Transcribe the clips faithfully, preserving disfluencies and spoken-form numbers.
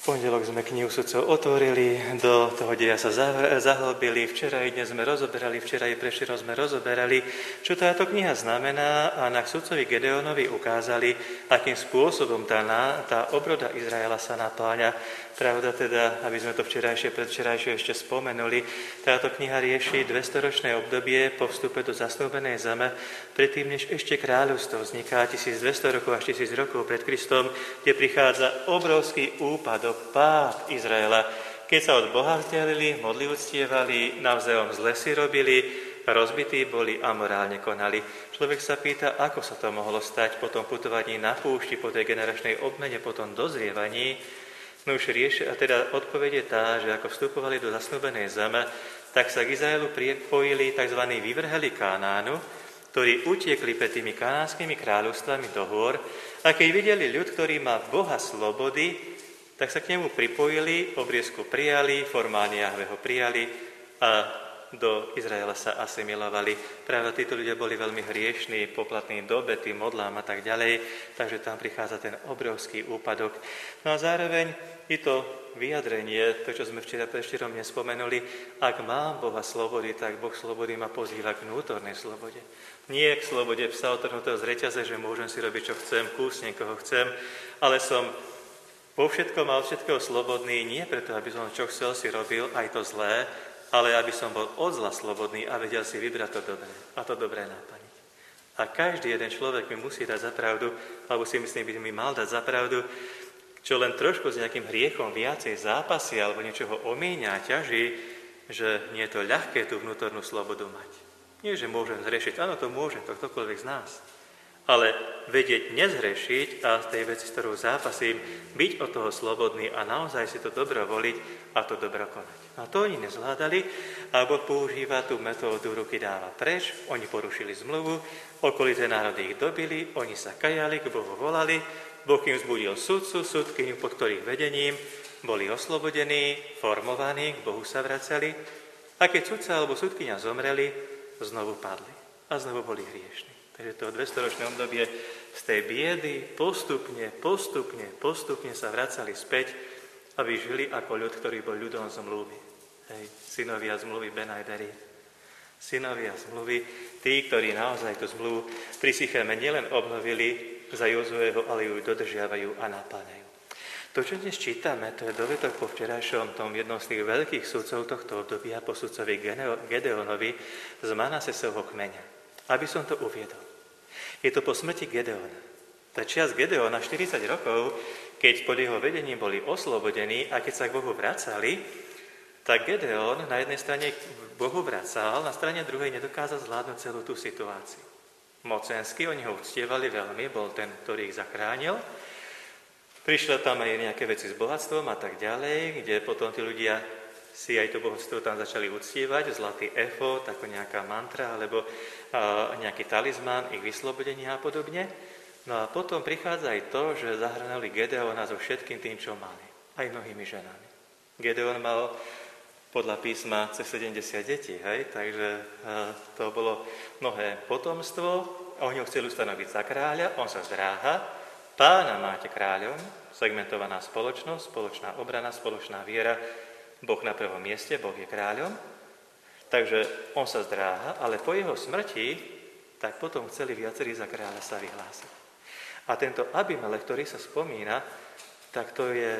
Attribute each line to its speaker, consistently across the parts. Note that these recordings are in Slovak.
Speaker 1: pondelok sme knihu sudcov otvorili, do toho deja sa zahlbili, včera i dnes sme rozoberali, včera i prešero sme rozoberali, čo táto kniha znamená a na sudcovi Gedeonovi ukázali, akým spôsobom tá, tá obroda Izraela sa napáňa. Pravda teda, aby sme to včerajšie, predvčerajšie ešte spomenuli, táto kniha rieši dvestoročné obdobie po vstupe do zasnúbenej zeme, predtým, než ešte kráľovstvo vzniká tisícdvesto rokov až tisíc rokov pred Kristom, kde prichádza obrovský úpadok, pád Izraela, keď sa od Boha vzdialili, modli uctievali, navzájom zle si robili, rozbití boli a morálne konali. Človek sa pýta, ako sa to mohlo stať po tom putovaní na púšti, po tej generačnej obmene, po tom dozrievaní. No už riešia, a teda odpoveď je tá, že ako vstupovali do zasnúbenej zeme, tak sa k Izraelu pripojili tzv. Vyvrheli Kánánu, ktorí utiekli pred tými kanánskymi kráľovstvami do hôr, a keď videli ľud, ktorý má Boha slobody, tak sa k nemu pripojili, obriezku prijali, formálne Jahve ho prijali a do Izraela sa asimilovali. Práve títo ľudia boli veľmi hriešní, poplatní do obety, modlám a tak ďalej, takže tam prichádza ten obrovský úpadok. No a zároveň je to vyjadrenie, to, čo sme včera predvčerom nespomenuli, ak mám Boha slobody, tak Boh slobody ma pozýva k vnútornej slobode. Nie k slobode psa otrhnutého z reťaze, že môžem si robiť, čo chcem, kúsnem, koho chcem, ale som vo všetkom a od všetkého slobodný, nie preto, aby som čo chcel si robil, aj to zlé, ale aby som bol od zla slobodný a vedel si vybrať to dobré a to dobré naplniť. A každý jeden človek mi musí dať za pravdu, alebo si myslím, by mi mal dať za pravdu, čo len trošku s nejakým hriechom viacej zápasy alebo niečoho omíňa a ťaží, že nie je to ľahké tú vnútornú slobodu mať. Nie, že môžem zhrešiť, áno, to môže, to ktokoľvek z nás. Ale vedieť nezhrešiť a z tej veci, s ktorou zápasím, byť od toho slobodný a naozaj si to dobro voliť a to dobro konať. A to oni nezvládali a Boh používa tú metódu ruky dáva preč, oni porušili zmluvu, okolité národy ich dobili, oni sa kajali, k Bohu volali, Boh im vzbudil sudcu, sudkyňu, pod ktorých vedením boli oslobodení, formovaní, k Bohu sa vracali a keď sudca alebo sudkyňa zomreli, znovu padli a znovu boli hriešni. Takže to dvestoročné obdobie z tej biedy postupne, postupne, postupne sa vracali späť, aby žili ako ľud, ktorý bol ľudom zmluvy. Hej, synovia zmluvy Benajderi. Synovia zmluvy, tí, ktorí naozaj tú zmluvu pri Sichéme nielen obnovili za Jozueho, ale ju dodržiavajú a napáňajú. To, čo dnes čítame, to je dovetok po včerajšom tom jednom z tých veľkých sudcov tohto obdobia, po sudcovi Gedeonovi z Manasesovho kmeňa. Aby som to uviedol. Je to po smrti Gedeona. Tá čas Gedeona, štyridsať rokov, keď pod jeho vedením boli oslobodení a keď sa k Bohu vracali, tak Gedeon na jednej strane k Bohu vracal, na strane druhej nedokázal zvládnuť celú tú situáciu. Mocensky, oni ho uctievali veľmi, bol ten, ktorý ich zachránil. Prišlo tam aj nejaké veci s bohatstvom a tak ďalej, kde potom tí ľudia si aj to bohatstvo tam začali uctievať, zlatý efod, ako nejaká mantra, alebo a, nejaký talizmán, ich vyslobodenia a podobne. No a potom prichádza aj to, že zahrnuli Gedeona so všetkým tým, čo mali. Aj mnohými ženami. Gedeon mal podľa písma cez sedemdesiat detí, hej? Takže a, to bolo mnohé potomstvo. Oni ho chceli ustanoviť za kráľa, on sa zdráha. Pána máte kráľom, segmentovaná spoločnosť, spoločná obrana, spoločná viera, Boh na prvom mieste, Boh je kráľom, takže on sa zdráha, ale po jeho smrti, tak potom chceli viacerí za kráľa sa vyhlásiť. A tento Abimelech, ktorý sa spomína, tak to je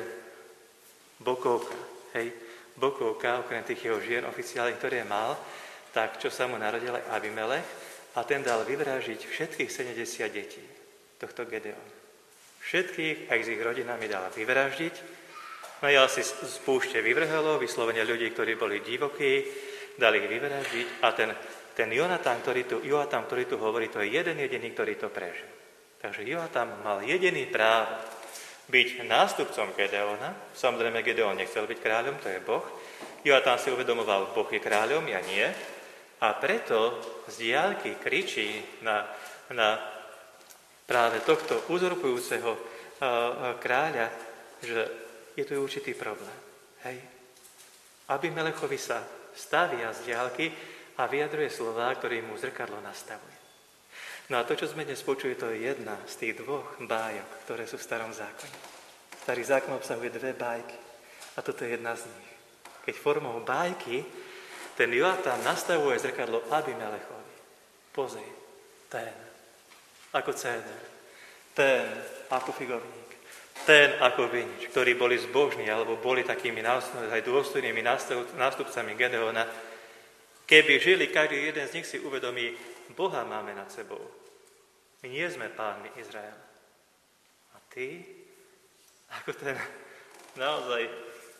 Speaker 1: bokovka, hej, bokovka, okrem tých jeho žien oficiálnych, ktoré mal, tak čo sa mu narodil aj Abimelech a ten dal vyvražiť všetkých sedemdesiat detí tohto Gedeona. Všetkých, aj s ich rodinami dal vyvraždiť. Najal si z púšte vyvrhelo, vyslovene ľudí, ktorí boli divokí, dali ich vyvraždiť a ten, ten Jonatan, ktorý tu, Joatam, ktorý tu hovorí, to je jeden jediný, ktorý to prežil. Takže Joatam mal jediný právo byť nástupcom Gedeona. Samozrejme, Gedeon nechcel byť kráľom, to je Boh. Joatam si uvedomoval, Boh je kráľom, ja nie. A preto z diaľky kričí na, na práve tohto uzurpujúceho uh, kráľa, že je tu určitý problém. Hej. Abimelechovi sa stavia z diaľky a vyjadruje slová, ktorý mu zrkadlo nastavuje. No a to, čo sme dnes počuli, to je jedna z tých dvoch bájok, ktoré sú v Starom zákone. Starý zákon obsahuje dve bájky. A toto je jedna z nich. Keď formou bájky ten Joatám nastavuje zrkadlo Abimelechovi. Pozri, ten ako céder, ten ako figovník, ten ako vinič, ktorí boli zbožní alebo boli takými aj dôstojnými nástupcami Gedeona. Keby žili, každý jeden z nich si uvedomí, Boha máme nad sebou. My nie sme pánmi Izraela. A ty, ako ten naozaj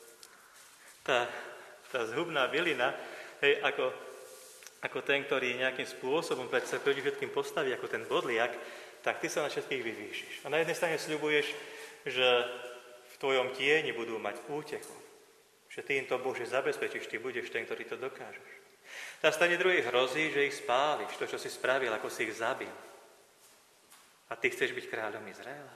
Speaker 1: tá, tá zhubná bylina, hej, ako, ako ten, ktorý nejakým spôsobom pred sa proti všetkým postaví, ako ten bodliak, tak ty sa na všetkých vyvýšiš. A na jednej strane sľubuješ, že v tvojom tieni budú mať útechu. Že ty im to, Bože, zabezpečíš, ty budeš ten, ktorý to dokážeš. Na strane druhej hrozí, že ich spáliš, to, čo si spravil, ako si ich zabil. A ty chceš byť kráľom Izraela.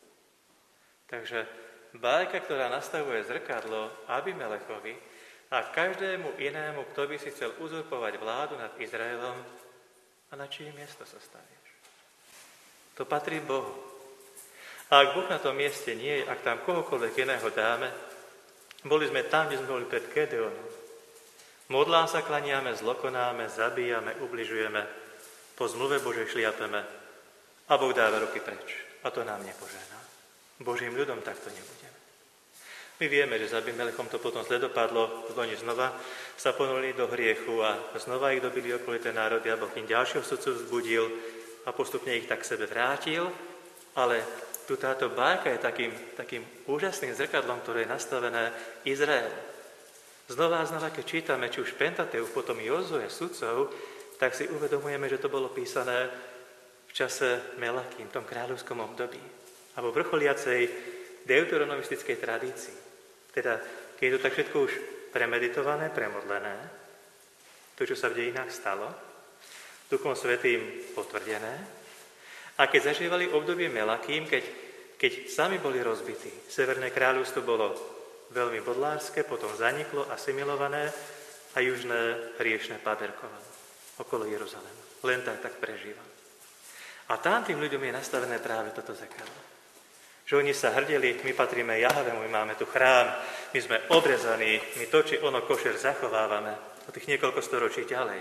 Speaker 1: Takže bájka, ktorá nastavuje zrkadlo Abimelechovi a každému inému, kto by si chcel uzurpovať vládu nad Izraelom, a na čije miesto sa stavieš. To patrí Bohu. A ak Boh na tom mieste nie je, ak tam kohokoľvek iného dáme, boli sme tam, kde sme boli pred Gedeonom. Modlám sa, klaniame, zlokonáme, zabíjame, ubližujeme, po zmluve Božej šliapeme a Boh dáva ruky preč. A to nám nepožehná. Božím ľudom takto nebudeme. My vieme, že s Abimelechom to potom zle dopadlo, oni znova sa ponuli do hriechu a znova ich dobili okolité národy a Boh im ďalšieho sudcu vzbudil a postupne ich tak k sebe vrátil, ale tu táto bájka je takým, takým úžasným zrkadlom, ktoré je nastavené Izrael. Znova a znova, keď čítame, či už Pentateuch, potom Jozue, sudcov, tak si uvedomujeme, že to bolo písané v čase Melachim, v tom kráľovskom období, alebo vrcholiacej deuteronomistickej tradícii. Teda, keď je to tak všetko už premeditované, premodlené, to, čo sa v dejinách stalo, Duchom Svätým potvrdené, a keď zažívali obdobie Melachim, keď, keď sami boli rozbití, Severné kráľovstvo bolo veľmi bodlárske, potom zaniklo, asimilované a južné hriešne paderkovalo okolo Jeruzalema. Len tak tak prežíval. A tam tým ľuďom je nastavené práve toto zrkadlo. Že oni sa hrdili, my patríme Jahvemu, my máme tu chrám, my sme obrezaní, my to, či ono košer zachovávame o tých niekoľko storočí ďalej.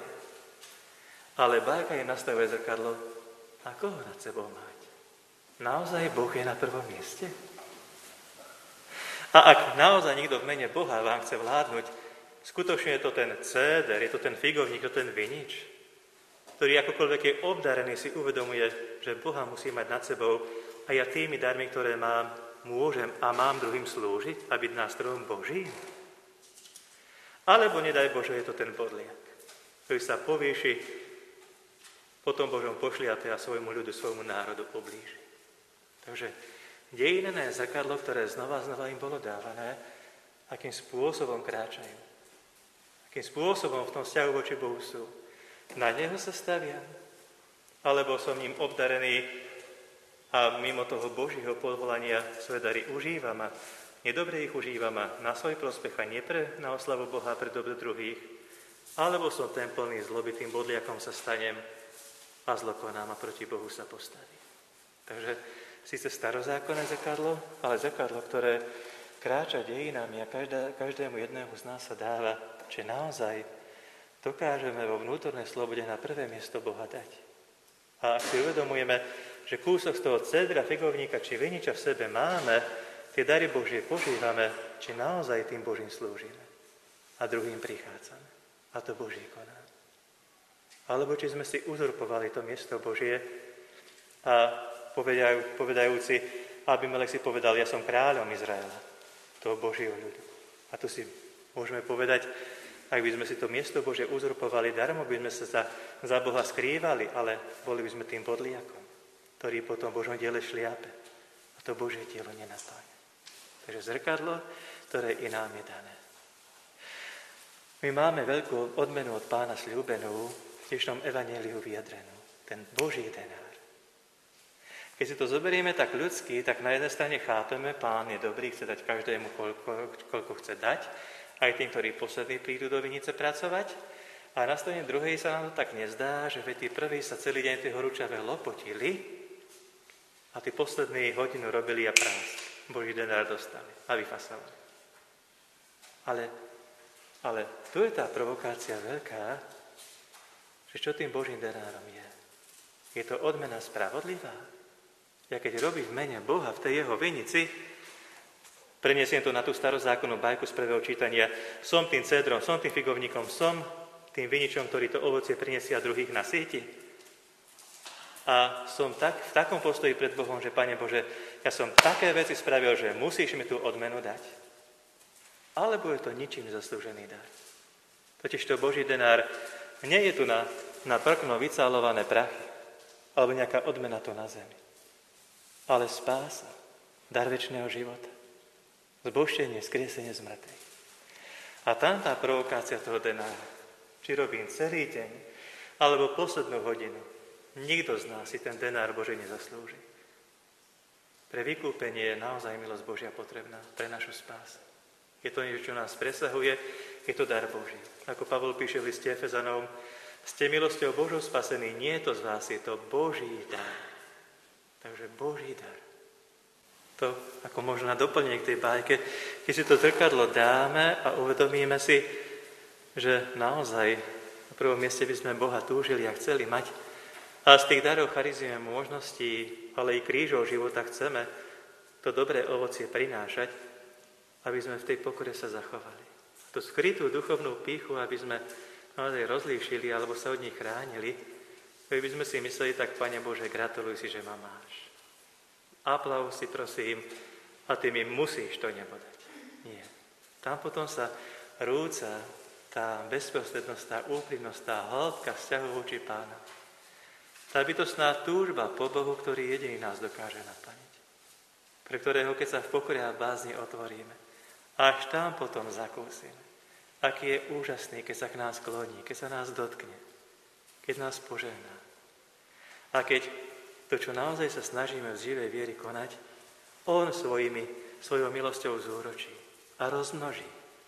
Speaker 1: Ale bájka je nastavuje zrkadlo, a koho nad sebou mať? Naozaj Boh je na prvom mieste? A ak naozaj niekto v mene Boha vám chce vládnuť, skutočne je to ten céder, je to ten figovník, je to ten vinič, ktorý akokoľvek je obdarený, si uvedomuje, že Boha musí mať nad sebou a ja tými darmi, ktoré mám, môžem a mám druhým slúžiť a byť nástrojom Božím. Alebo nedaj Bože, je to ten bodliak, ktorý sa povýši, potom Božom pošliape a svojmu ľudu, svojmu národu oblíži. Takže dejinné zrkadlo, ktoré znova a znova im bolo dávané, akým spôsobom kráčajú. Akým spôsobom v tom vzťahu voči Bohu sú. Na neho sa stavia, alebo som ním obdarený a mimo toho Božího povolania svoje dary užívam a nedobre ich užívam a na svoj prospech a nie pre, na oslavu Boha pre dobro druhých, alebo som ten plný zloby, tým bodliakom sa stanem a zlokonám a proti Bohu sa postavím. Takže síce starozákonné zrkadlo, ale zrkadlo, ktoré kráča dejinami a každá, každému jednému z nás sa dáva, že naozaj dokážeme vo vnútornej slobode na prvé miesto Boha dať. A ak si uvedomujeme, že kúsok z toho cédra, figovníka či viniča v sebe máme, tie dary Božie požívame, či naozaj tým Božím slúžime a druhým prichádzame. A to Boží koná. Alebo či sme si uzurpovali to miesto Božie a povedaj, povedajúci, Abimelech si povedal, ja som kráľom Izraela, toho Božieho ľudu. A tu si môžeme povedať, ak by sme si to miesto Božie uzurpovali, darmo by sme sa za, za Boha skrývali, ale boli by sme tým bodliakom, ktorý potom v Božom diele šliape. A to Božie dielo nenaplňa. Takže zrkadlo, ktoré i nám je dané. My máme veľkú odmenu od Pána sľúbenú, v dnešnom evanjeliu vyjadrenú. Ten Boží denár. Keď si to zoberieme tak ľudsky, tak na jednej strane chápeme, Pán je dobrý, chce dať každému, koľko, koľko chce dať, aj tým, ktorí poslední prídu do vinice pracovať. A na strane druhej sa nám to tak nezdá, že tí prví sa celý deň tie horúčavé lopotili a tí poslední hodinu robili a prázdli. Boží denár dostali a vyfasovali. Ale, ale tu je tá provokácia veľká, že čo tým Božím denárom je? Je to odmena spravodlivá? Ja keď robím v mene Boha v tej jeho vinici, preniesiem to na tú starozákonnú bajku z prvého čítania, som tým cédrom, som tým figovníkom, som tým viničom, ktorý to ovocie prinesie a druhých nasýti. A som tak, v takom postoji pred Bohom, že Pane Bože, ja som také veci spravil, že musíš mi tú odmenu dať. Alebo je to ničím zaslúžený dar. Totižto Boží denár nie je tu na, na prkno vycálované prachy, alebo nejaká odmena to na zemi. Ale spása, dar večného života, zbožšenie, skriesenie z mŕtvych. A tam tá provokácia toho denára, či robím celý deň, alebo poslednú hodinu, nikto z nás si ten denár Boží nezaslúži. Pre vykúpenie je naozaj milosť Božia potrebná, pre našu spásu. Je to niečo, čo nás presahuje, je to dar Boží. Ako Pavol píše v liste Efezanom, ste milosťou Božou spasení, nie je to z vás, je to Boží dar. Takže Boží dar. To ako možno na doplnenie k tej bájke, keď si to zrkadlo dáme a uvedomíme si, že naozaj na prvom mieste by sme Boha túžili a chceli mať a z tých darov charizmy možností, ale i krížov života chceme to dobré ovocie prinášať, aby sme v tej pokore sa zachovali. Tú skrytú duchovnú pýchu, aby sme naozaj rozlíšili alebo sa od nich chránili, aby by sme si mysleli, tak Pane Bože, gratuluj si, že ma máš. Aplauz si prosím a ty mi musíš to nebo dať. Nie. Tam potom sa rúca tá bezprostrednosť, tá úprimnosť, tá hĺbka vzťahu voči Pána. Tá bytostná túžba po Bohu, ktorý jediný nás dokáže naplniť. Pre ktorého, keď sa v pokore a bázni otvoríme, až tam potom zakúsime. Aký je úžasný, keď sa k nás kloní, keď sa nás dotkne, keď nás požehná. A keď to, čo naozaj sa snažíme v živej viery konať, on svojimi, svojou milosťou zúročí a rozmnoží,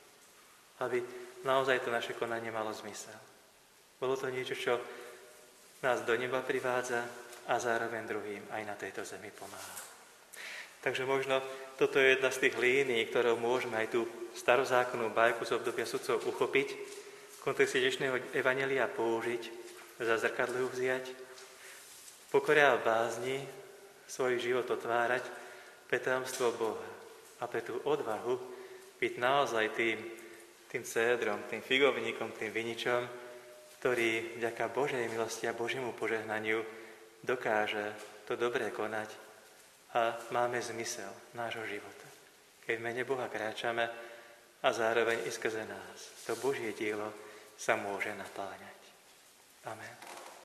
Speaker 1: aby naozaj to naše konanie malo zmysel. Bolo to niečo, čo nás do neba privádza a zároveň druhým aj na tejto zemi pomáha. Takže možno toto je jedna z tých línií, ktorou môžeme aj tú starozákonnú bajku z obdobia sudcov uchopiť, v kontexte dnešného evanjelia použiť, za zrkadlo ju vziať, v pokore a bázni svoj život otvárať pre tajomstvo Boha a pre tú odvahu byť naozaj tým, tým cédrom, tým figovníkom, tým viničom, ktorý vďaka Božej milosti a Božiemu požehnaniu dokáže to dobré konať a máme zmysel nášho života. Keď v mene Boha kráčame a zároveň i skrze nás to Božie dielo sa môže napáňať. Amen.